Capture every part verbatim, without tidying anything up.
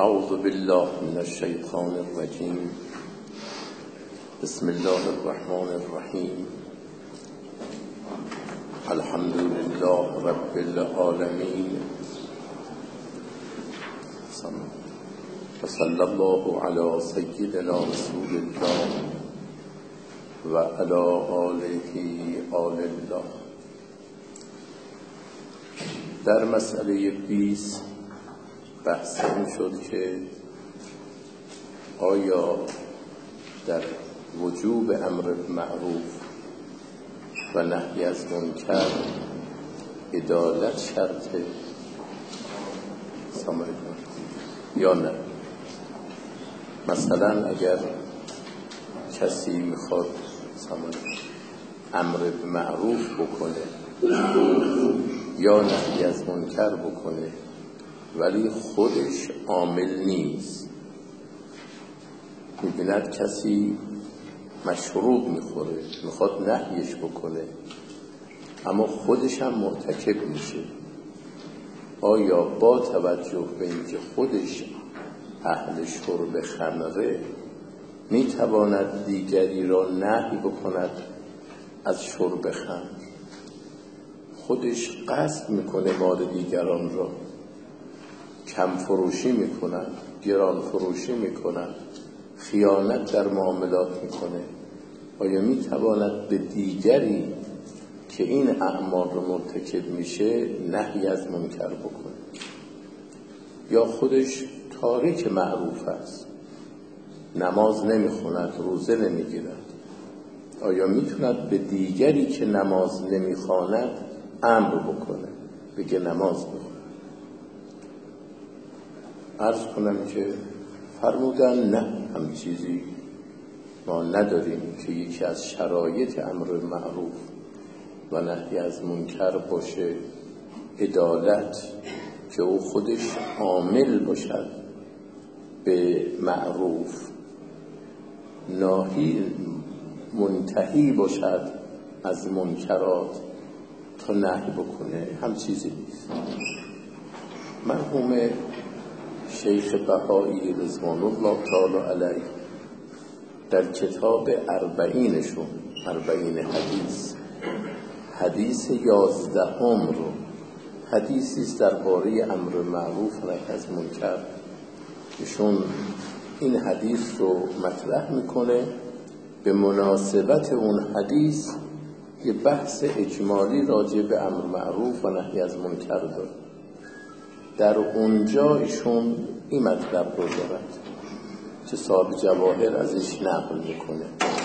اعوذ بالله من الشیطان الرجیم. بسم الله الرحمن الرحیم. الحمد لله رب العالمین و صلی الله علی سیدنا رسول الله و علی آله آل الله. در مسئله بیست بحث این شد که آیا در وجوب امر معروف و نهی از منکر عدالت شرطه یا نه؟ مثلا اگر کسی میخواد امر معروف بکنه یا نهی از منکر بکنه ولی خودش عامل نیست، میبیند کسی مشروب میخوره میخواد نهیش بکنه اما خودش هم مرتکب میشه، آیا با توجه به اینکه خودش اهل شرب خمره میتواند دیگری را نهی بکند از شرب خمر؟ خودش قصد میکنه مال دیگران را، کم فروشی میکنن، گران فروشی میکنن، خیانت در معاملات میکنه، آیا میتواند به دیگری که این اعمال رو مرتکب میشه نهی از منکر بکنه؟ یا خودش تارک معروف است، نماز نمیخوند، روزه نمیگیرد، آیا میتوند به دیگری که نماز نمیخواند امر بکنه، بگه نماز بخون؟ عرض کنم که فرمودن نه، هم چیزی ما نداریم که یکی از شرایط امر معروف و نهی از منکر باشه عدالت، که او خودش عامل باشد به معروف، ناهی منتهی باشد از منکرات تا نهی بکنه، هم چیزی نیست. مرحوم شیخ بهایی رضوان الله تعالی علیه در کتاب اربعینشون، اربعین حدیث، حدیث یازدهم رو، حدیثی است درباره امر معروف و نهی از منکر، ایشون این حدیث رو مطرح میکنه، به مناسبت اون حدیث یه بحث اجمالی راجع به امر معروف و نهی از منکر داره. در اونجا ایشون این مطلب رو دارد که صاحب جواهر ازش نقل میکنه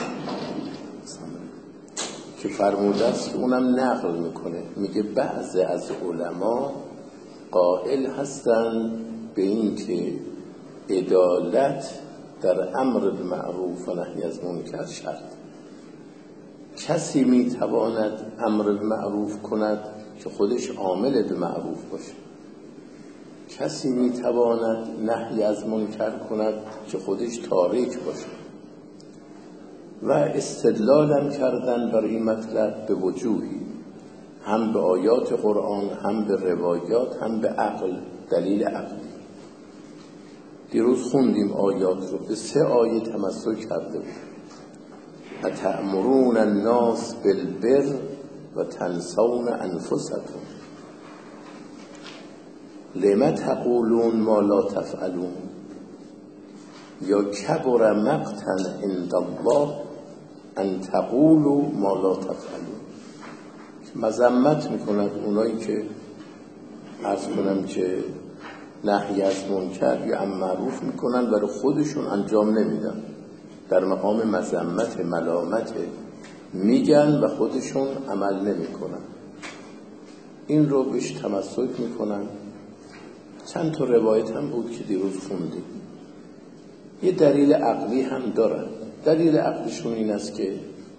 که فرموده است که اونم نقل میکنه، میگه بعضی از علما قائل هستن به این که عدالت در امر بالمعروف و نهی از منکر شرط. کسی میتواند امر بالمعروف کند که خودش عامل به معروف باشه، کسی میتواند نهی از منکر کند که خودش تارک باشه. و استدلالم کردن برای این مطلب به وجوهی، هم به آیات قرآن، هم به روایات، هم به عقل، دلیل عقلی. دیروز خوندیم آیات رو، به سه آیه تمسک کرده بود. اتأمرون الناس بالبر و تنسون انفسکم لم تقولون ما لا تفعلون یا کبر مقتا عند الله ان تقولوا ما لا تفعلون. مذمت میکنند اونایی که عرض کنم که نهی از منکر یا امر معروف میکنن ولی خودشون انجام نمیدن، در مقام مذمت، ملامت میگن و خودشون عمل نمیکنن. این رو بهش تمسک میکنن. چند تا روایت هم بود که دیروز خوندیم. یه دلیل عقلی هم دارن. دلیل عقلیشون این است که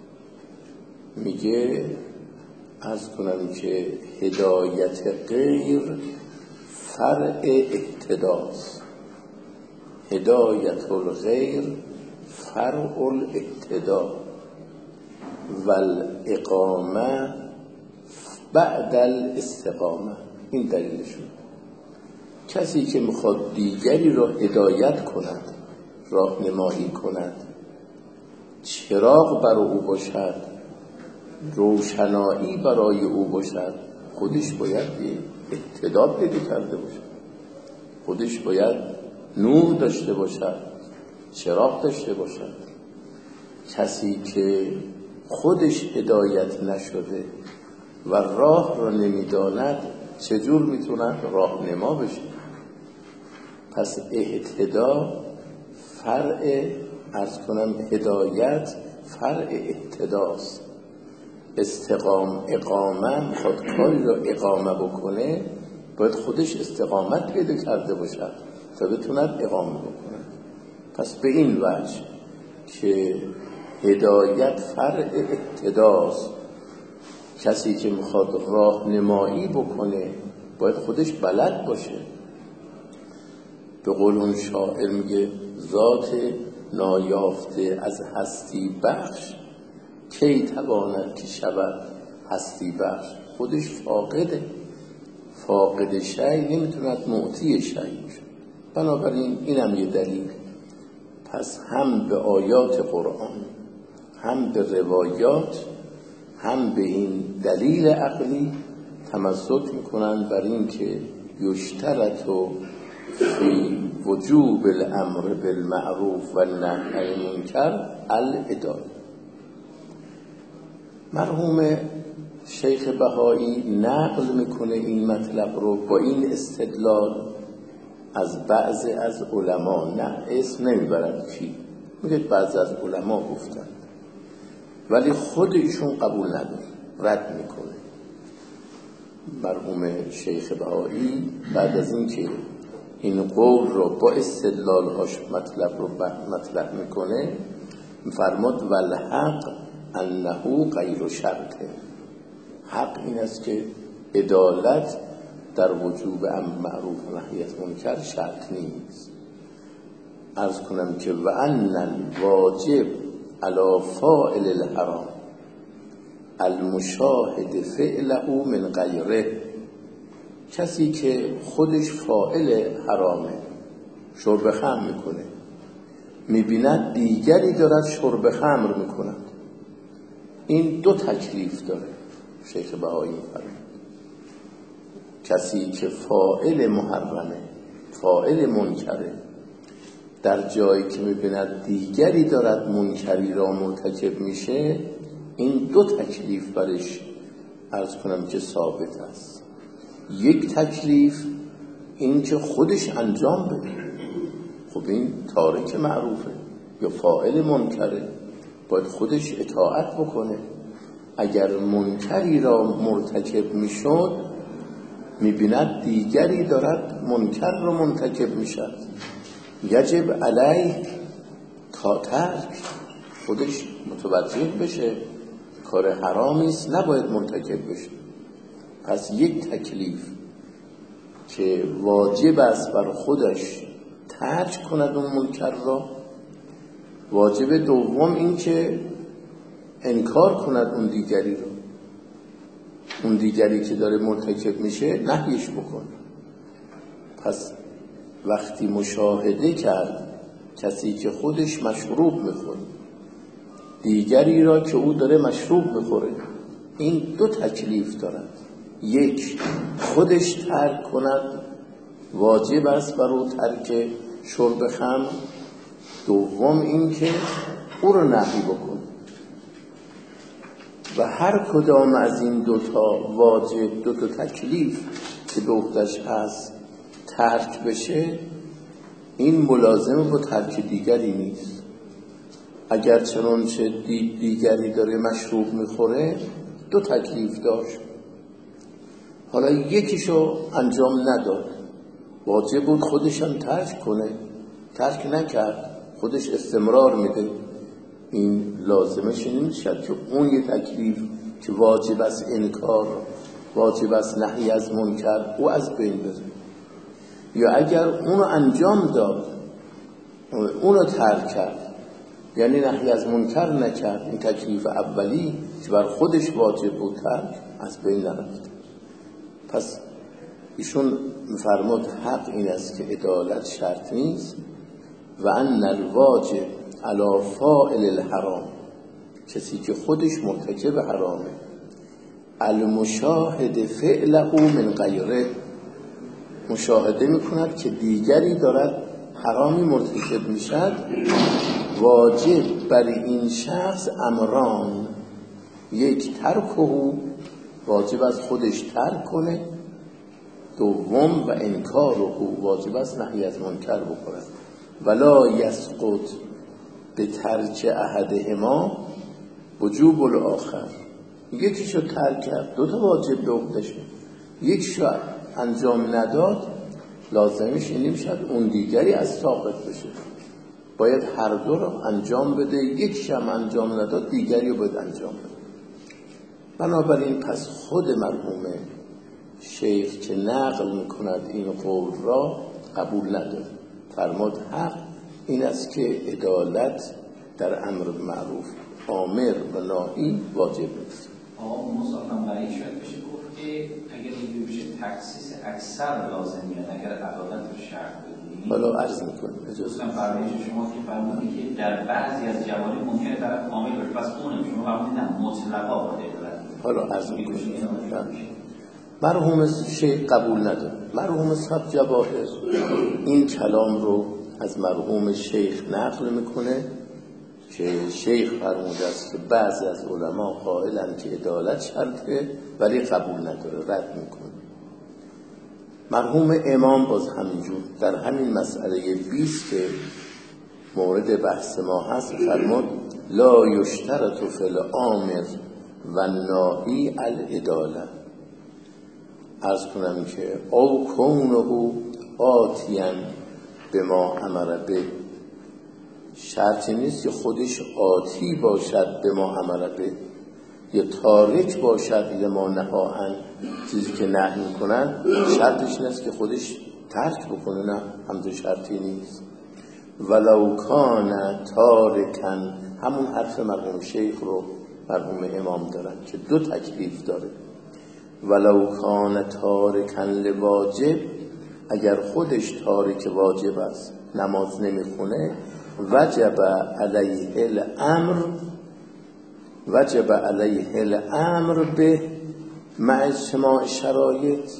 میگه عرض کنم که هدایت غیر فرع اهتداست، هدایت الغیر فرع الاهتدا و الاقامه بعد الاستقامه. این دلیلشون. کسی که میخواد دیگری را هدایت کند، راهنمایی کند، چراغ برای او باشد، روشنایی برای او باشد، خودش باید اهتدا پیدا کرده باشد، خودش باید نور داشته باشد، چراغ داشته باشد. کسی که خودش هدایت نشده و راه را نمیداند چجور میتوند راهنما بشه؟ پس اهتدا فرع، عرض کنم هدایت فرع اهتداست. استقام اقامه، میخواد کاری را اقامه بکنه باید خودش استقامت پیدا کرده باشد تا بتوند اقامه بکنه. پس به این وجه که هدایت فرع اهتداست. کسی که میخواد راهنمایی بکنه باید خودش بلد باشه. به قول اون شاعر میگه ذات نایافته از هستی بخش کی تواند که شود هستی بخش. خودش فاقده، فاقد شی نمیتوند معطی شی باشه. بنابراین اینم یه دلیل. پس هم به آیات قرآن، هم به روایات، هم به این دلیل عقلی تمسک میکنن بر این که یشترط و فی وجوب الامر بالمعروف و نهی عن المنکر العدالة. مرحوم شیخ بهایی نقل میکنه این مطلب رو با این استدلال از بعضی از علما، نه اسم نمیبرد کی، میگه بعضی از علما گفتن ولی خود ایشون قبول نداره، رد میکنه. مرحوم شیخ بهایی بعد از این که این قول رو با استدلالهاش مطلب رو مطلب میکنه فرمود والحق انه غیر شرطه. حق این است که عدالت در وجوب امر معروف و نهی از منکر شرط نیست. عرض کنم که و ان الواجب علی فاعل الحرام المشاهد فعله من غیره. کسی که خودش فاعل حرامه، شرب خمر میکنه، میبیند دیگری دارد شرب خمر میکند، این دو تکلیف داره. شیخ بهایی میفرماید کسی که فاعل محرمه، فاعل منکره، در جایی که میبیند دیگری دارد منکری را مرتکب میشه، این دو تکلیف برش عرض کنم که ثابت است. یک تکلیف این که خودش انجام بده، خب این تارک معروفه یا فاعل منکره، باید خودش اطاعت بکنه. اگر منکری را مرتکب میشد میبیند دیگری دارد منکر را مرتکب میشد، یجب علیه تا ترک، خودش متوجه بشه کار حرامی است، نباید مرتکب بشه. پس یک تکلیف که واجب است بر خودش ترک کند اون منکر را، واجب دوم این که انکار کند اون دیگری رو، اون دیگری که داره مرتکب میشه نهیش بکن. پس وقتی مشاهده کرد کسی که خودش مشروب میخوره دیگری را که او داره مشروب میخوره، این دو تکلیف دارد. یک خودش ترک کند، واجب است بر او ترک شرب خمر. دوم این که او رو نهی بکن. و هر کدام از این دوتا واجب، دوتا تکلیف که به عهده‌اش هست ترک بشه، این ملازم با ترک دیگری نیست. اگر چنانچه دید دیگری داره مشروب میخوره دو تکلیف داشت، حالا یکیشو انجام نداد، واجب بود خودشم ترک کنه، ترک نکرد، خودش استمرار میده، این لازمش نمیشه که اون یه تکلیف که واجب است انکار، واجب است نهی از منکر، او از بین بره. یا اگر اونو انجام داد، اونو ترک کرد، یعنی نهی از منکر نکرد، این تکلیف اولی که بر خودش واجب بود ترک از بین نرفت. پس ایشون میفرمود حق این است که عدالت شرط نیست و ان الواجب علی فاعل الحرام، کسی که خودش مرتکب حرامه، المشاهد فعله من غیره، مشاهده میکند که دیگری دارد حرامی مرتکب میشد، واجب بر این شخص امران، یک ترکه، واجب از خودش ترک کنه، دوم و انکاره، واجب از نهی از منکر بکنه، ولا یسقط به ترک احدهما وجوب الاخر، یکیشو ترک کرد دو تا واجب به عهده‌شه، یکیشو انجام نداد لازمش این نمیشد اون دیگری از ساقط بشه، باید هر دو رو انجام بده، یکیش هم انجام نداد دیگری رو باید انجام بده. بنابراین پس خود مرحوم شیخ که نقل میکند این قول را قبول نداره، فرمود حق این است که عدالت در امر معروف آمر و ناهی واجب است. آقا مصطفی برای شاید بشه گفت که اگر اینجور بشه تخصیص اکثر لازم میاد اگر عدالت رو شرط بدونیم. حالا عرض میکنیم اجازه بدید. فرمایش شما که فرمودید که در بعضی از جوانب ممکنه طرف کامل باشه، پس اونم شما فرمودید نه مطلقا باید عدالت. حالا عرض میکنیم. مرحوم شیخ قبول نداره. مرحوم صاحب جواهر این کلام رو از مرحوم شیخ نقل میکنه که شیخ فرموده است که بعضی از علما قائلن که عدالت شرطه ولی قبول نداره، رد میکنه. مرحوم امام باز همینجور در همین مسئله بیست که مورد بحث ما هست فرمود لا یشترط فی الامر و الناهی العداله، عرض کنم که او کونه آتیاً به ما امر به، شرطی نیست که خودش آتی باشد به ما امر به، یا تارک باشد لما نهی عن، چیزی که نهی میکنن شرطش نیست که خودش ترک بکنه، نه همچون شرطی نیست. ولو کان تارکن، همون حرف مرحوم شیخ رو مرحوم امام دارن که دو تکلیف داره. ولو کان تارکن لواجب، اگر خودش تارک واجب است نماز نمیخونه، وجب علیه الامر، وجب علیه الامر به مع اجتماع شرایط،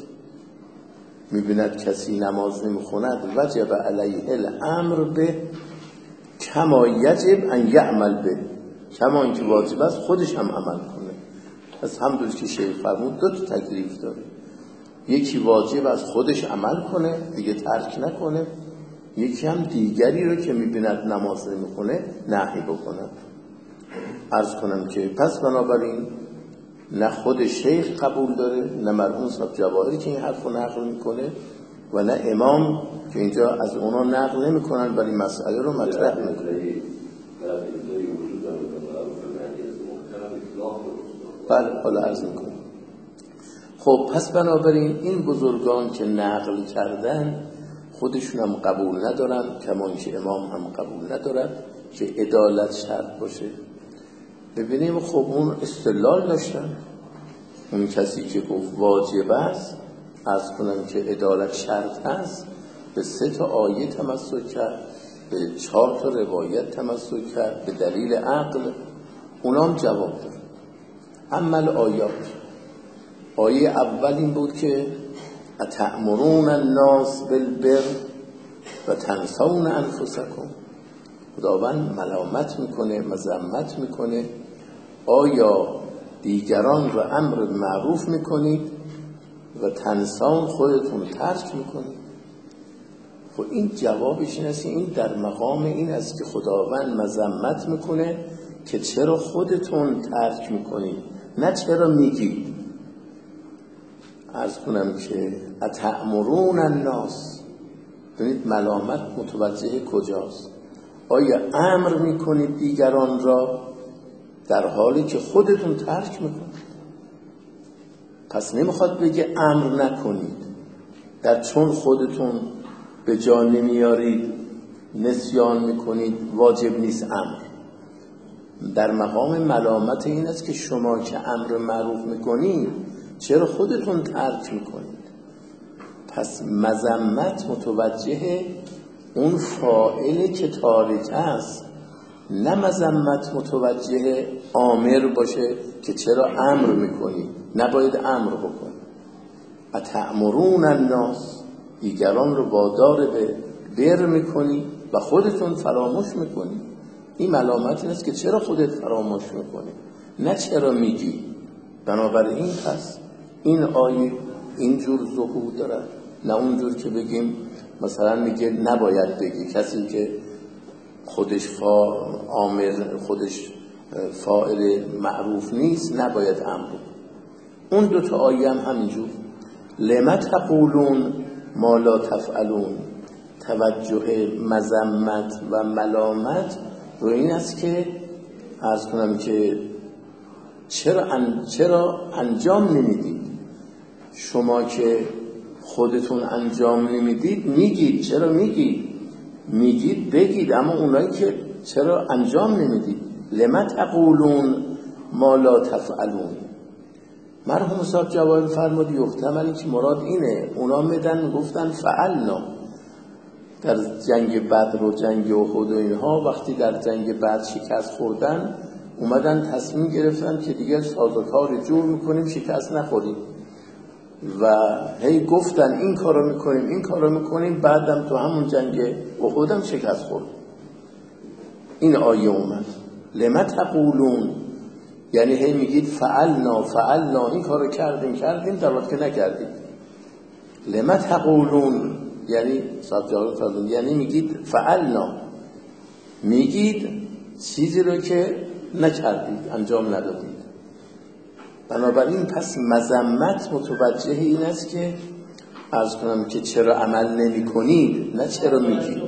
میبیند کسی نماز نمیخوند وجب علیه الامر به کما یجب ان یعمل به، کما اینکه واجب است خودش هم عمل کنه. پس همونطور که شیخ فرمود دو تا تکلیف داره، یکی واجب از خودش عمل کنه دیگه ترک نکنه، یکی هم دیگری رو که میبیند نماز نمیخونه نهی بکنه. عرض کنم که پس بنابراین نه خود شیخ قبول داره، نه مرحوم صاحب جواهری که این حرف رو نقل میکنه، و نه امام که اینجا از اونا نقل نمیکنن ولی مسئله رو مطرح میکنن. بله حالا عرض میکنم. خب پس بنابراین این بزرگان که نقل کردن خودشون هم قبول ندارن، کما اینکه امام هم قبول ندارد که عدالت شرط باشه. ببینیم خب اون استدلال داشتن، اون کسی که گفت واجب است، عرض کنم که عدالت شرط است، به سه تا آیه تمسک کرد، به چهار تا روایت تمسک کرد، به دلیل عقل، اونام جواب داد. اما آیات، آیه اول این بود که اتأمرون الناس بالبر و تنسون انفسکم، خداوند ملامت میکنه، مذمت میکنه، آیا دیگران را امر معروف میکنید و تنسون خودتون ترک میکنید؟ خب این جوابش این است، این در مقام این است که خداوند مذمت میکنه که چرا خودتون ترک میکنید، نه چرا میگید. عرض کنم که اتأمرون الناس، ببینید ملامت متوجه کجاست؟ آیا امر میکنید دیگران را در حالی که خودتون ترک میکنید؟ پس نمیخواد بگه امر نکنید، در چون خودتون به جا نمیارید نسیان میکنید واجب نیست امر. در مقام ملامت این است که شما که امر معروف میکنید چرا خودتون ترک میکنید؟ پس مذمت متوجه اون فاعل که تارک است، نه مذمت متوجه آمر باشه که چرا امر میکنی، نباید امر بکنی. اتأمرون الناس، دیگران رو وادار به بر میکنی و خودتون فراموش میکنی. این ملامت است که چرا خودت فراموش میکنی، نه چرا میگی. بنابراین پس این آیه اینجور ظهور داره، نه اونجور که بگیم مثلا میگه نباید بگی. کسی که خودش فا آمر، خودش فاعل معروف نیست، نباید امر. اون دو تا آیه هم همینجور. لما تقولون ما لا تفعلون، توجه مذمت و ملامت رو این است که عرض کنم که چرا ان... چرا انجام نمیدید. شما که خودتون انجام نمیدید میگید. چرا میگید؟ میگید بگید، اما اونایی که چرا انجام نمیدید. لما تقولون ما لا تفعلون. مرحوم صاحب جواهر فرمودی یحتمل که مراد اینه، اونا میدن گفتن فعلنا در جنگ بدر و جنگ احد و اینها، وقتی در جنگ بدر شکست خوردن اومدن تصمیم گرفتن که دیگه سازوکار جور میکنیم شکست نخوریم و هی گفتن این کارو میکنیم این کارو میکنیم، بعدم تو همون جنگ احد هم شکست خورد. این آیه اومد لما تقولون، یعنی هی میگید فعلنا فعلنا، این کارو کردیم کردیم در واقع که نکردیم. لما تقولون یعنی صاحب یعنی میگید فعلنا، میگید چیزی رو که نکردید، انجام ندادید. بنابراین پس مذمت متوجه این است که عرض کنم که چرا عمل نمی کنید، نه چرا میگید.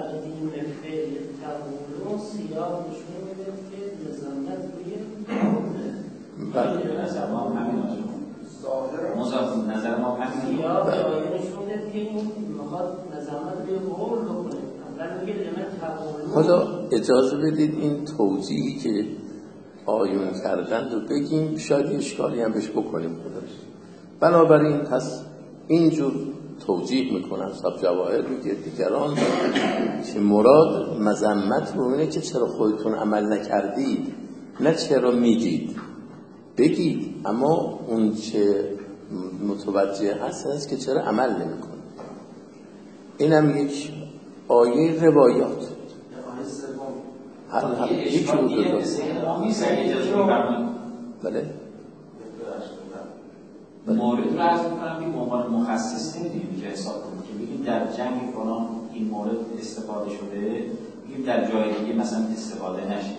بله نظر ما همین مضاف نظر ما همین یا به نشون داد که این میخواد مذمت به قول بکنه. اول میگه لمن تقولون. حالا اجازه بدید این توضیحی که آیون کردن رو بگیم، شاید اشکالی هم بهش بکنیم خودش. بنابراین پس اینجور توجیه میکنن صاحب جواهر، میگه دیگران که مراد مذمت رو اینه که چرا خودتون عمل نکردید، نه چرا میگید. بگید، اما اون چه متوجه هست هست که چرا عمل نمیکنه. این هم یک آیه روایات هر هم یک رو درست. بله مورد رو عرض میکنم که به عنوان مخصص نمیدونیم که حساب کنیم که بگیم در جنگ فلان این مورد استفاده شده، بگیم در جای دیگه مثلا استفاده نشه.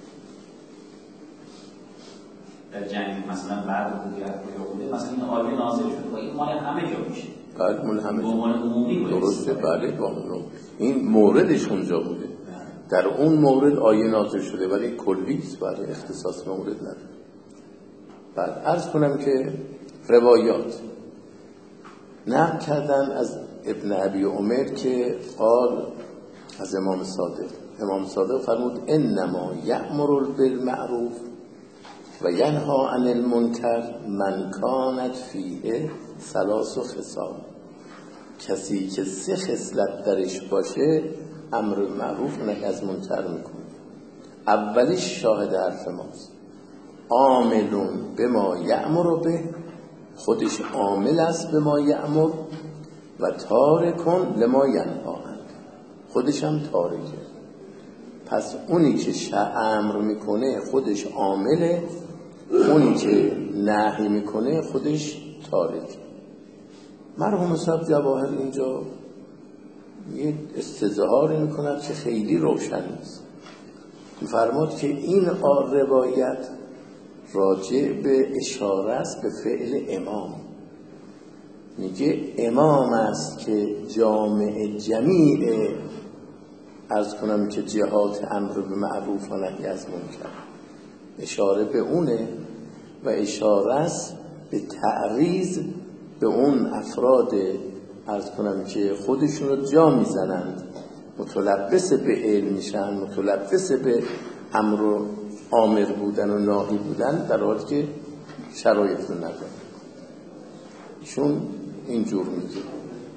در جنگ مثلا بعد بوده بوده مثلا این آیه نازل شده و این مال همه جا میشه. بله مال همه جا. مال عمومی درسته. بله واقعا این موردش اونجا بوده. در اون مورد آیه نازل شده ولی کلی است، برای اختصاص مورد نداره. بعد عرض کنم که روایات نقل کردن از ابن ابی عمر که قال از امام صادق، امام صادق فرمود انما یأمر بالمعروف و ینها عن المنکر من کانت فیه ثلاث خصال. کسی که سه خصلت درش باشه امر معروف و نهی از منکر میکنه. اولیش شاهد حرف ماست، عاملون به ما یأمر به، خودش عامل است به ما یأمر، و تارکون لما ینها عنه، خودش هم تارکه. پس اونی که شاء امر میکنه خودش عامله، اونی که نهی میکنه خودش تارکه. مرحوم صاحب جواهر اینجا یه استظهاری میکند که خیلی روشن نیست. فرمود که این روایت راجع به اشاره است به فعل امام. میگه امام است که جامع جمیع عرض کنم که جهات امر به معروف و نهی از منکر، اشاره به اونه و اشاره است به تعریض به اون افراد عرض کنم که خودشون رو جا میزنند، متلبس به علم میشن، متلبس به امر و آمر بودن و ناهی بودن در حالی که شرایط رو ندارن. ایشون اینجور میگه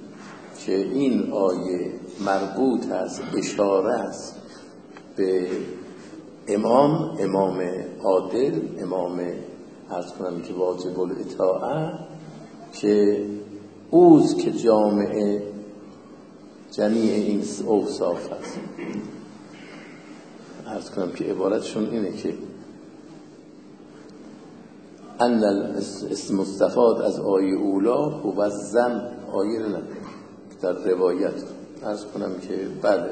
که این آیه مربوط است، اشاره است به امام امام عادل، امام عرض کنم که واجب الاطاعه، که اوست که جامعه جمیع این اوصاف است. عرض کنم که عبارتشون اینه که ان الاسم مستفاد از آیه اولا هو الذم، آیه نه در روایت عرض کنم که بله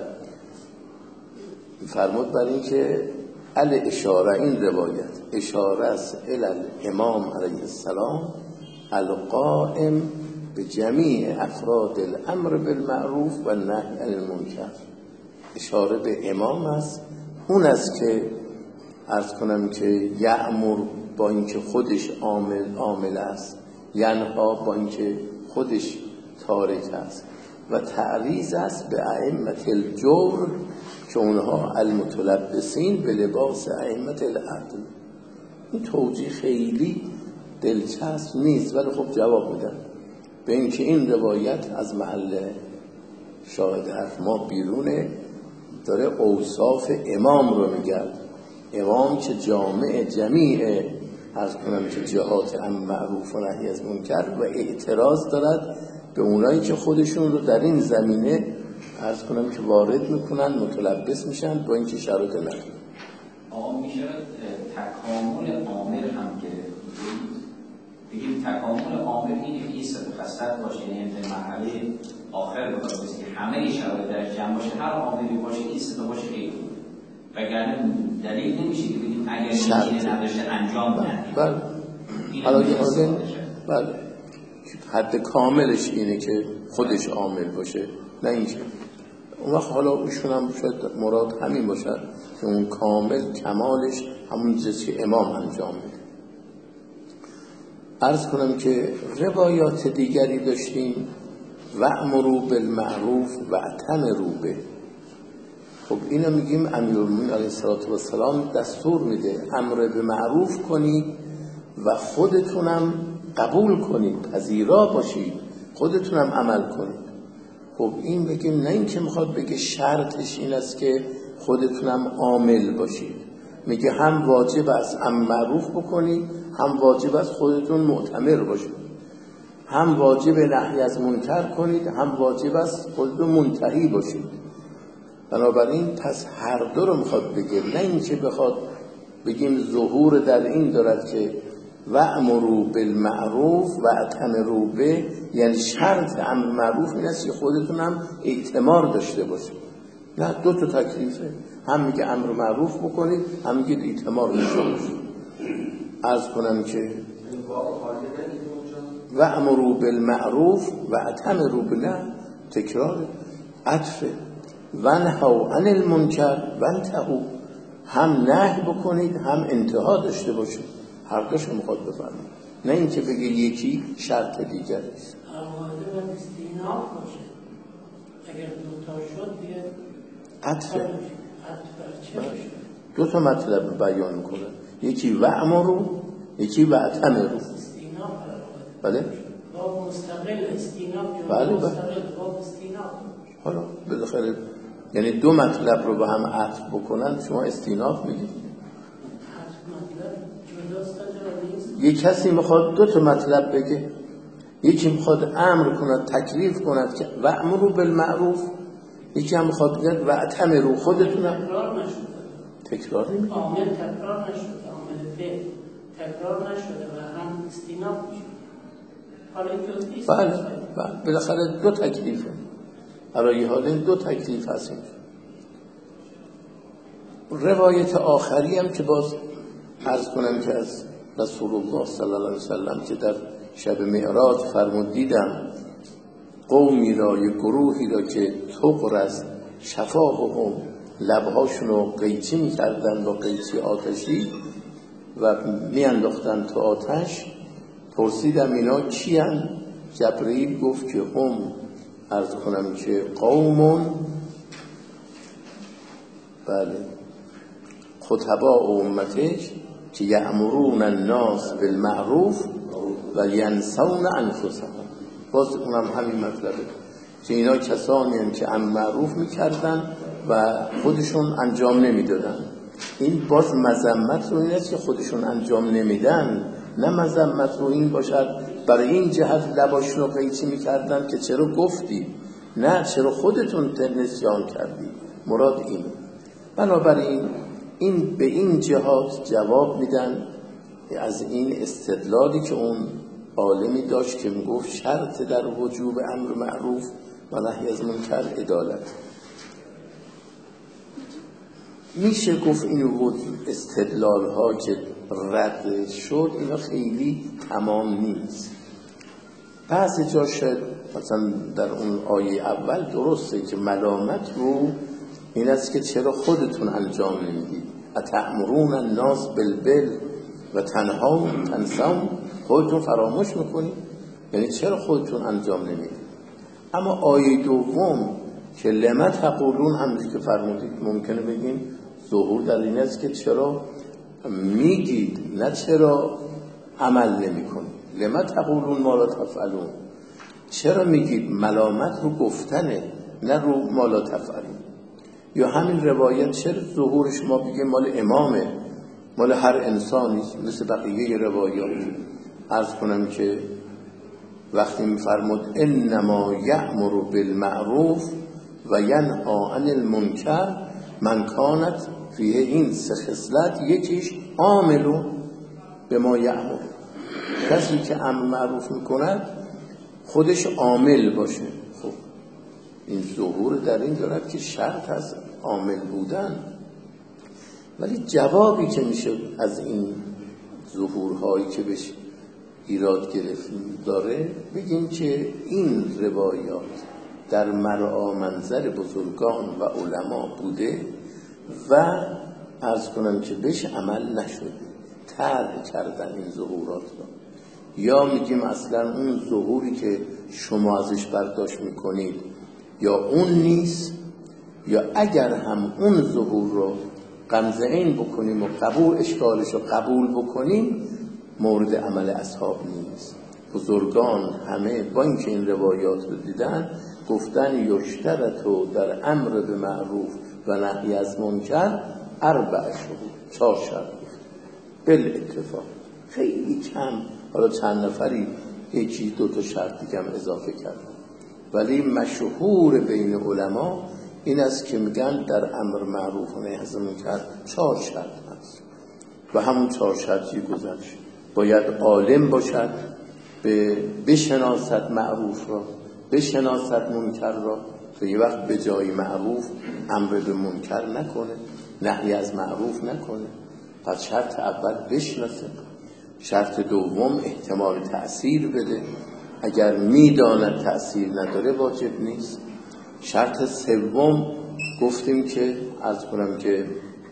فرمود بر این که ال اشاره، این روایت اشاره است الی الامام علیه السلام القائم به جمیع افراد الامر بالمعروف و نهی عن المنکر. اشاره به امام است، اون است که عرض کنم که یأمر با اینکه خودش عامل عامل است، ینها با اینکه خودش تارک است، و تعریض است به ائمه الجور که اونها المتلبسین به لباس ائمه العدل. این توجیه خیلی دلچسب نیست ولی خب جواب میدن به اینکه این روایت از محل شاهد حرف ما بیرونه، داره اوصاف امام رو میگرد. امام که جامع جمیع عرض کنم که جهات امر معروف و نهی از منکر و اعتراض دارد به اونایی که خودشون رو در این زمینه عرض کنم که وارد میکنن، متلبس میشن با اینکه شرط نداره. آقا میشه تکامل عامل هم که بگیم تکامل عامل اینه که ایست خستت باشه، یعنی در مرحله آخر بخواد بسید که همه شرایط در جمع باشه، هر عاملی باشه ایست باشه خیلی بود، وگرنه دلیل نمیشه که بگیم اگر این نداشته انجام بدن. بله حالا که حالا بله حد کاملش اینه که خودش عامل باشه، نه اینکه اون وقت حالا ایشون هم شاید مراد همین باشه که اون کامل کمالش همون چیزی که امام انجام میده. عرض کنم که روایات دیگری داشتیم وأمروا بالمعروف واعتمروا به. خب اینو میگیم امیرالمومنین علیه السلام دستور میده امر به معروف کنید و خودتونم قبول کنید، پذیرا باشید، خودتونم عمل کنید. خب این بگیم نه این که میخواد بگه شرطش این است که خودتونم عامل باشید، میگه هم واجب است امر معروف بکنید، هم واجب است خودتون معتمر باشید، هم واجب نهی از منکر کنید، هم واجب است خودتون منتهی باشید. بنابراین پس هر دو رو میخواد بگه، نه این که بخواد بگیم ظهور در این دارد که وأمروا بالمعروف واعتمروا به، یعنی شرط امر معروف این است که خودتون هم اعتمار داشته باشید. نه، دو تا تکلیفه، هم میگه امر معروف بکنید، هم میگه اعتمار داشته باشید. عرض کنم که وأمروا بالمعروف واعتمروا به، تکرار عطف ونهوا عن المنکر وانتهوا، هم نهی بکنید هم انتها داشته باشید، هر دوشو میخواد بفرمایید، نه اینکه بگه یکی شرط دیگری است. آماده و استیناف باشه، اگر دوتا شد دیگه عطفه. عطف چه باشه؟ دو تا مطلب بیان میکنه، یکی وأمروا، یکی واعتمروا. استیناف بله؟ باب مستقل استیناف، بله مستقل باب استیناف. حالا بالاخره یعنی دو مطلب رو به هم عطف بکنن شما استیناف میگید. یک کسی میخواد دو تا مطلب بگه، یکی میخواد امر کند تکلیف کند که وأمروا بالمعروف، یکی هم میخواد بگه واعتمروا خودتونم. تکرار نشده، تکرار نمیشه، عامل تکرار نشده، عامل فعل تکرار نشده و هم استیناف میشه. حالا اینجا بله بله بالاخره دو تکلیفه، برای حال این دو تکلیف هستیم. روایت آخری هم که باز عرض کنم که از رسول الله صلی الله علیه وسلم که در شب معراج فرمود دیدم قومی را، یک گروهی را که تقرز شفاههم، لبهاشون رو قیچی میکردن با قیچی آتشی و میانداختن تو آتش. پرسیدم اینا کیان؟ جبرئیل گفت که هم عرض کنم که قومون، بله، خطباء امتک که یأمرون الناس بالمعروف و ینسون انفسهم. باز اونم همین مطلبه که اینا کسانی هم که امر معروف میکردن و خودشون انجام نمیدادن. این باز مذمت رو این است که خودشون انجام نمیدن، نه مذمت رو این باشد برای این جهت لباشون رو قیچی میکردن که چرا گفتی، نه چرا خودتون نسیان کردی. مراد این. بنابراین این به این جهات جواب میدن از این استدلالی که اون عالمی داشت که میگفت شرط در وجوب امر معروف و نهی از منکر عدالت. میشه گفت این استدلال ها که رد شد اینا خیلی تمام نیست. بعضی جا شد مثلا در اون آیه اول درسته که ملامت رو این است که چرا خودتون انجام نمیدید، اتأمرون الناس بالبر و تنها تنسون، خودتون فراموش میکنید، یعنی چرا خودتون انجام نمیدید. اما آیه دوم که لما تقولون همونی که فرمودید ممکنه بگیم ظهور در این است که چرا میگید نه چرا عمل نمی کنید. لما تقولون ما لا تفعلون، چرا میگید ملامت رو گفتنه نه رو ما لا تفعلون. یا همین روایت چرا ظهورش ما بگیم مال امامه، مال هر انسانی مثل بقیه روایات. عرض کنم که وقتی میفرمود انما یأمر بالمعروف و ینهی عن المنکر من کانت فیه این سه خصلت، یکیش عامل به ما یأمر، کسی که امر معروف میکند خودش عامل باشه. خب این ظهور در این دارد که شرط هست عامل بودن. ولی جوابی که میشه از این ظهورهایی که بهش ایراد گرفت داره بگیم که این روایات در مرعا منظر بزرگان و علما بوده و عرض کنم که بهش عمل نشده، طرح کردن این ظهورات را. یا میگیم اصلا اون ظهوری که شما ازش برداشت میکنید یا اون نیست، یا اگر هم اون ظهور رو غمزه این بکنیم و قبول اشکالش رو قبول بکنیم مورد عمل اصحاب نیست. بزرگان همه با اینکه این روایات رو دیدن گفتن یشترطو در امر به معروف و نهی از منکر اربع شروط، چهار شرط گفت بالاتفاق. خیلی کم، حالا چند نفری یکی دو تا شرط دیگه هم اضافه کردن، ولی مشهور بین علما این است که میگن در امر معروف و نهی از منکر چهار شرط هست و همون چهار شرطی گذشت. باید عالم باشد، به بشناسد معروف را، بشناسد منکر را، که یه وقت به جای معروف امر به منکر نکنه، نهی از معروف نکنه. پس شرط اول بشناسه. شرط دوم احتمال تأثیر بده، اگر میداند تأثیر نداره واجب نیست. شرط سوم گفتیم که عرض کنم که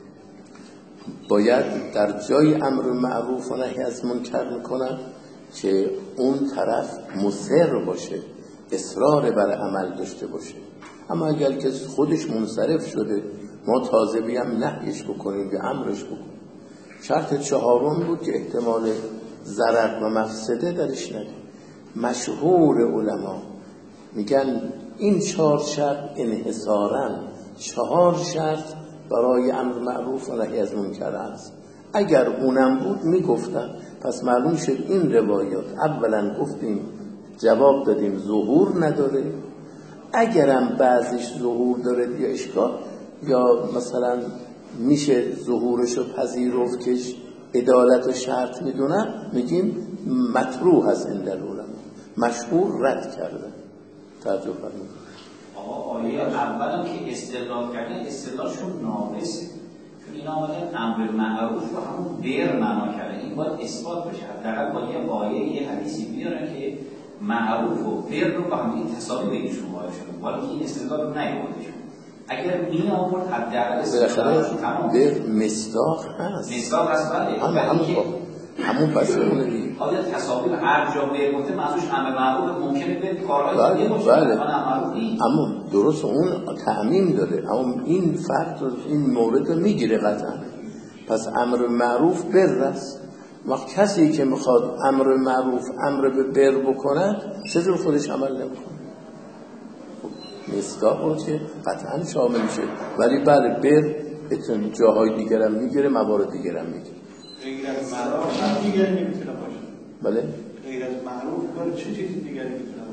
باید در جای امر معروف و نهی از منکر میکنن که اون طرف مصر باشه، اصرار بر عمل داشته باشه. اما اگر که خودش منصرف شده ما تازه بیم نهیش بکنیم یا امرش بکنیم. شرط چهارم بود که احتمال ضرر و مفسده درش نده. مشهور علما میگن این چهار شرط انحصاراً چهار شرط برای امر معروف و نهی از منکر است. اگر اونم بود میگفتن. پس معلوم شد این روایات اولا گفتیم جواب دادیم ظهور نداره، اگرم بعضیش ظهور داره یا اشکال یا مثلا میشه ظهورش رو پذیرفت که عدالت و شرط میدونن، میگیم مطروح هست این در علما، مشهور رد کرده. تعجب فرمودید. آقا آیه اولم که استدلال کردن استدلالشون ناقصه، چون این آمدن امر معروف رو همون بر معنا کردن. این باید اثبات بشه، حداقل با یه آیه یه حدیثی بیارن که معروف و بر رو با هم این تساوی بینشون قائل شدن، ولی این استدلال رو نیاوردشون. اگر می آورد حداقل استدلالشون تمام بر مصداق هست، مصداق هست. ولی همون همون پس اونه دیگه. حالا تصاوی هر جا به گفته منظورش امر معروف ممکنه به کارهای دیگه باشه، بله. معروف نیست. اما درست اون تعمیم داره، اما این فرد این مورد رو میگیره قطعا. پس امر معروف بر است. وقت کسی که میخواد امر معروف امر به بر بکند چطور خودش عمل نمیکنه؟ خب مصداق رو که قطعا شامل میشه، ولی بله بر اتون جاهای دیگر هم میگیره، موارد دیگر هم میگیره. غیر از معروف دیگر نمیتونه باشه. بله؟ غیر از معروف کار چه چیزی دیگری میتونه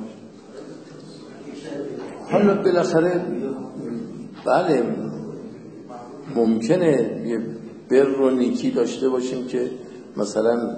باشه؟ حالا بالاخره بله ممکنه یه بر و نیکی داشته باشیم که مثلا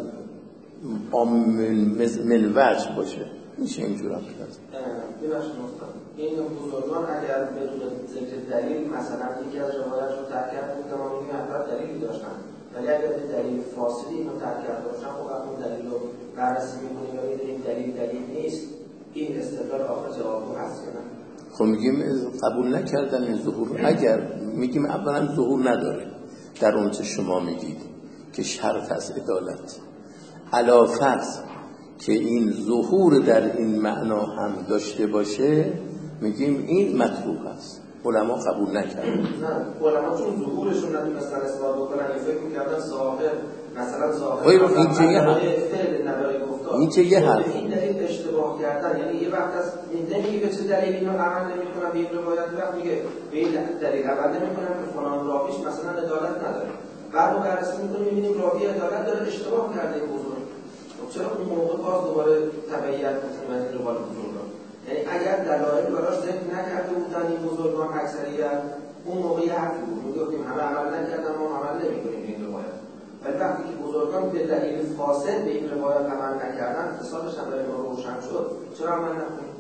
من وجه باشه، میشه اینجور هم کرد. ببخشید مستم این بزرگان اگر بدون ذکر دلیل مثلا یکی از روایت رو ترک کرده بودن ما میگیم حتما دلیلی داشتن، ولی اگر به دلیل فاصلی اینو ترک کرده باشن خب اون دلیل رو بررسی میکنیم یا این دلیل دلیل نیست، این استدلال آخر جوابگو هست یا نه؟ خب میگیم قبول نکردن این ظهور، اگر میگیم اولا ظهور نداره در اون چه شما میگید که شرط از عدالت، علا فرض که این ظهور در این معنا هم داشته باشه میگیم این مطلوب است، علما قبول نکردن. نه علما چون ظهورشون نتونستن اثبات بکنن فکر می‌کردن ظاهر مثلا ظاهر این که یه حرف این که یه حرف این دلیل اشتباه کردن، یعنی یه وقت از این نمیگه به چه دلیل اینو عمل نمی‌کنن به این روایت، وقت میگه به این دلیل عمل نمی‌کنن که فلان راویش مثلا عدالت نداره، بعد ما بررسی می‌کنیم می‌بینیم راوی عدالت داره اشتباه کرده این بزرگ، چرا اون موقع باز دوباره تبعیت می‌کنن این روال بزرگان؟ یعنی اگر دلایل براش ذکر نکرده بودن این بزرگان اکثریت اون موقع حرفی بود میگفتیم همه عمل نکردن ما عمل نمی‌کنیم این روایت، ولی وقتی که بزرگان به دلیل فاسد به این روایت عمل نکردن فسادش هم برای ما روشن شد، چرا عمل نکنیم؟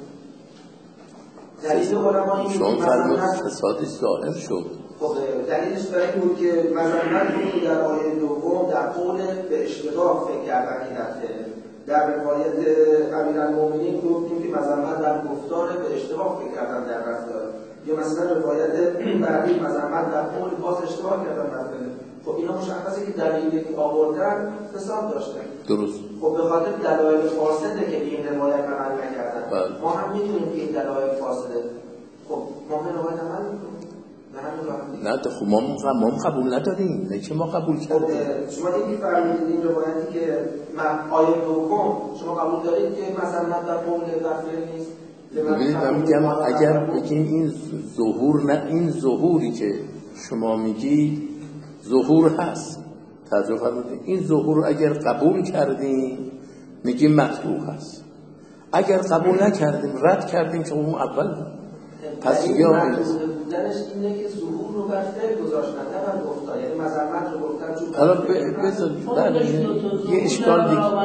دلیل علما این شما فرمود فسادش ظاهر شد. خب دلیلش برای این بود که مذمت بود در آیه دوم در قول به اشتباه فکر کردن این دفعه، در روایت امیرالمومنین گفتیم که مذمت در گفتار به اشتباه فکر کردن در رفتار، یا مثلا روایت بعدی مذمت در قول باز اشتباه کردن مثلا. خب اینا مشخصه که دلیلی که آوردن فساد داشتن. درست. خب به خاطر دلایل فاسده که این روایت عمل نکردن. ما هم میدونیم که این دلایل فاسده. خب ما هم روایت عمل میکنیم. نه خب ما ما قبول نداریم، نه که ما قبول کردیم. شما دیگه فرمودید این روایتی که آیه دوم شما قبول دارید که مثلا در قول در فعل نیست. ببینید من میگم اگر بگیم این ظهور، نه این ظهوری که شما میگی ظهور هست، توجه فرمودید، این ظهور رو اگر قبول کردیم میگیم مطلوب هست، اگر قبول نکردیم رد کردیم که اون اول بود. پس یا بودنش اینه که ظهور رو بر فعل گذاشتن نه بر گفتار، یعنی مذمت رو گفتن چون حالا بذارید یه اشکال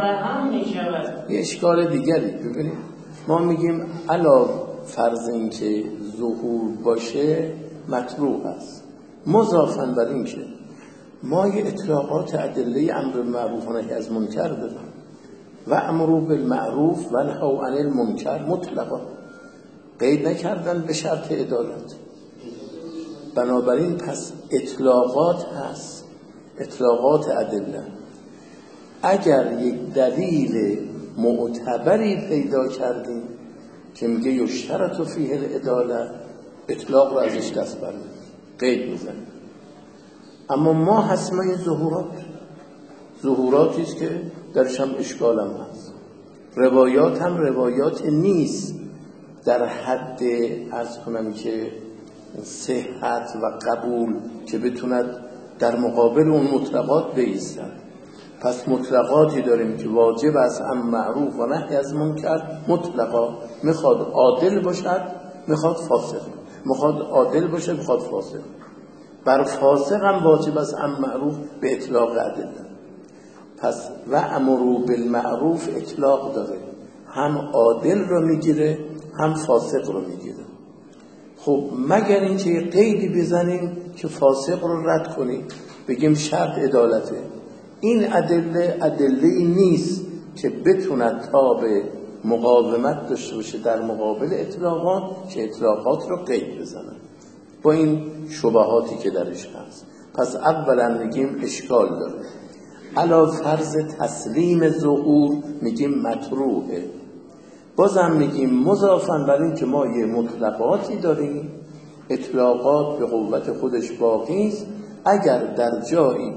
دیگه یه اشکال دیگری ببینید، ما میگیم علاوه فرض این که ظهور باشه مطلوب است، مضافاً بر این که ما یه اطلاقات ادله امر معروف و نهی از منکر داریم و امروا بالمعروف و نهوا عن المنکر مطلقاً، قید نکردن به شرط عدالت. بنابراین پس اطلاقات هست، اطلاقات ادله. اگر یک دلیل معتبری پیدا کردیم که میگه یشترط فیه العدالت، اطلاق رو ازش دست برمیم، قید میزنیم. اما ما حسم این ظهورات ظهوراتی است که درش هم اشکال هم هست، روایات هم روایات نیست در حد از کنم که صحت و قبول که بتوند در مقابل اون مطلقات بایستن. پس مطلقاتی داریم که واجب است امر معروف و نهی از منکر مطلقا، میخواد عادل باشد میخواد فاسق، میخواد عادل باشه میخواد فاسق. بر فاسق هم واجب است امر معروف به اطلاق ادله. پس و امروا بالمعروف اطلاق داره، هم عادل رو میگیره هم فاسق رو میگیره. خب مگر اینکه یه قیدی بزنیم که فاسق رو رد کنیم، بگیم شرط عدالته، این ادله ادله نیست که بتوند تاب مقاومت داشته باشه در مقابل اطلاقات که اطلاقات رو قید بزنن با این شبهاتی که درش هست. پس اولا میگیم اشکال داره. علا فرض تسلیم ظهور میگیم مطروحه. بازم میگیم مضافاً بر این که ما یه مطلقاتی داریم، اطلاقات به قوت خودش باقی است، اگر در جایی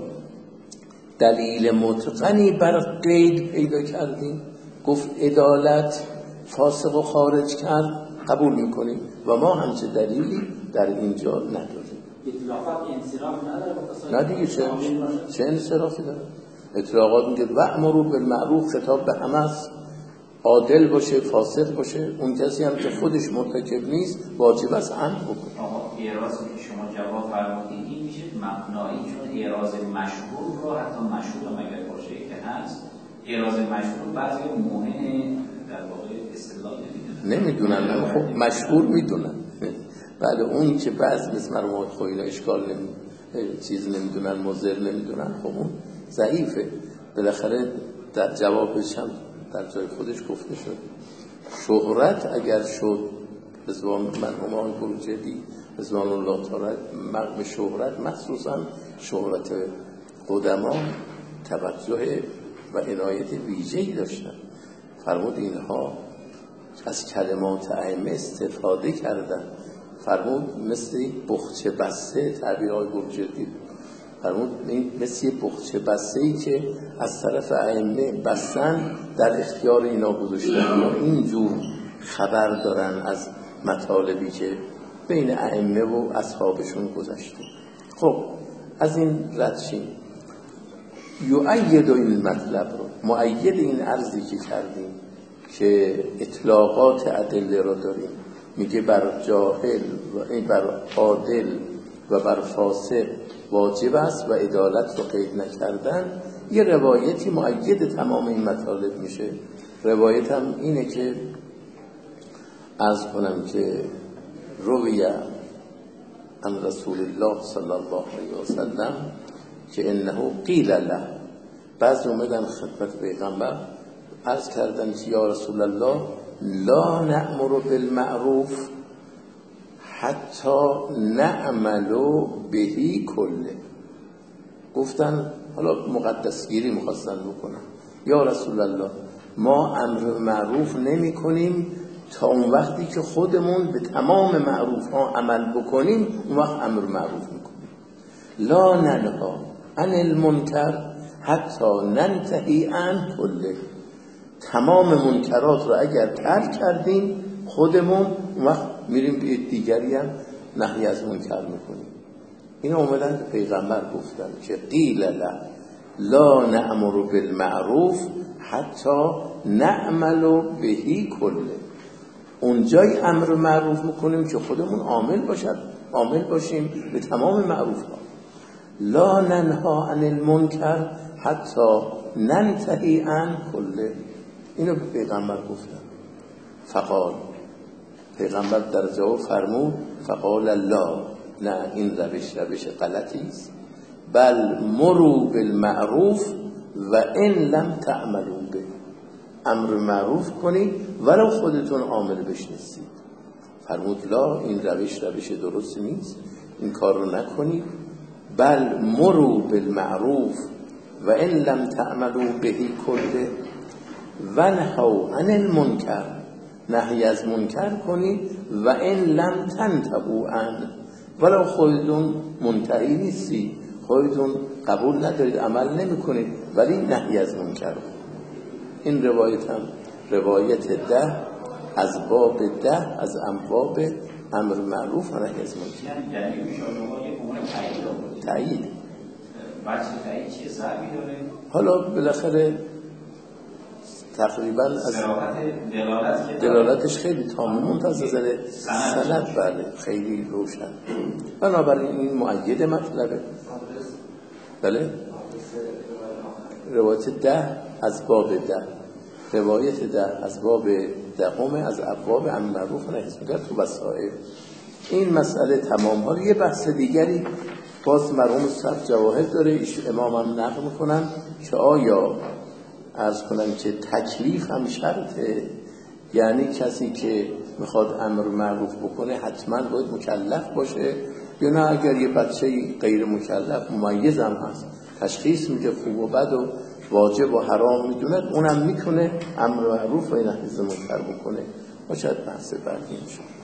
دلیل متقنی بر قید پیدا کردیم، گفت عدالت فاسق و خارج کرد، قبول میکنیم و ما همچه دلیلی در اینجا نداریم. اطلاقات انصراف نداره با نه دیگه چه چه انصرافی داره؟ اطلاقات میگه وأمروا بالمعروف خطاب به همه است، عادل باشه فاسد باشه، اون کسی هم که خودش مرتکب نیست واجب است امر بکنه. آقا اعراضی که شما جواب فرمودید این میشه مبنایی، چون اعراض مشهور رو حتی مشهور هم اگر باشه که هست، اعراض مشهور بعضی مهم در واقع استدلال نمیدونن. نمیدونن خب مشهور میدونن. بله اون که بعض مثل مرموم خویلا اشکال نمی چیز نمیدونن، مضر نمیدونن، خب اون ضعیفه. بالاخره در جوابش هم در جای خودش گفته شد شهرت اگر شد رضوان مرحوم آقای بروجردی رضوان الله تعالی مقام شهرت، مخصوصا شهرت قدما توجه و عنایت ویژه‌ای داشتن. فرمود اینها از کلمات ائمه استفاده کردن. فرمود مثل بخچه بسته، تعبیر آقای بروجردی فرمود این مثل بخچه بسته ای که از طرف ائمه بستن در اختیار اینا گذاشتن و اینجور خبر دارن از مطالبی که بین ائمه و اصحابشون گذشته. خب از این رد شیم. یؤید این مطلب رو، مؤید این عرضی که کردیم که اطلاقات ادله رو داریم، میگه بر جاهل و بر عادل و بر فاسق واجب است و عدالت رو قید نکردن. یه روایتی مؤید تمام این مطالب میشه. روایت هم اینه که عرض کنم که روی عن رسول الله صلی الله علیه و سلم که انه قیل له، بعض اومدن خدمت پیغمبر عرض کردن که یا رسول الله لا نأمر بالمعروف حتی نعملو بهی کله. گفتن حالا مقدسگیری میخواستن بکنن، یا رسول الله ما امر معروف نمی کنیم تا اون وقتی که خودمون به تمام معروف ها عمل بکنیم اون وقت امر معروف میکنیم. لا ننها عن المنکر حتی ننتهی عن کله. تمام منکرات رو اگر ترک کردیم خودمون اون وقت میریم به دیگری هم نهی از منکر میکنیم. این اومدن به پیغمبر گفتن که قیل له لا نأمر بالمعروف حتی نعمل بهی کله. اونجای امر معروف میکنیم که خودمون عامل باشد عامل باشیم به تمام معروف ها. لا ننها عن المنکر حتی ننتهی عن کله. اینو به پیغمبر گفتن. فقال، پیغمبر در جواب فرمود فقال لا، نه این روش روش غلطی است، بل مروا بالمعروف و ان لم تعملوا به. امر معروف کنید ولو خودتون عامل بش نیستید. فرمود لا، این روش روش درست نیست، این کار رو نکنید. بل مروا بالمعروف و ان لم تعملوا به کله و نهوا عن المنکر، نهی از منکر کنید و ان لم تنتهوا عنه، ولو خودتون منتهی نیستید، خودتون قبول ندارید عمل نمی کنید ولی نهی از منکر. این روایت هم روایت ده از باب ده از ابواب امر معروف و نهی از منکر. یعنی دلیل شما یک امور تایید تایید بچه تایید چه ضربی داره؟ حالا بالاخره تقریبا از دلالت دلالتش خیلی تام منتظر سند، بله خیلی روشن. بنابراین این مؤید مطلبه. بله روایت ده از باب ده، روایت ده از باب دهم از ابواب امر معروف و نهی از منکر تو وسائل. این مسئله تمام. حالا یه بحث دیگری باز مرحوم صاحب جواهر داره، ایش امام هم نقل میکنن که آیا عرض کنم که تکلیف هم شرطه، یعنی کسی که میخواد امر معروف بکنه حتما باید مکلف باشه یا نه اگر یه بچه غیر مکلف ممیز هم هست تشخیص میده خوب و بد و واجب و حرام میدونه اونم میتونه امر معروف و نهی از منکر بکنه. باشد بحث بعدی میشه.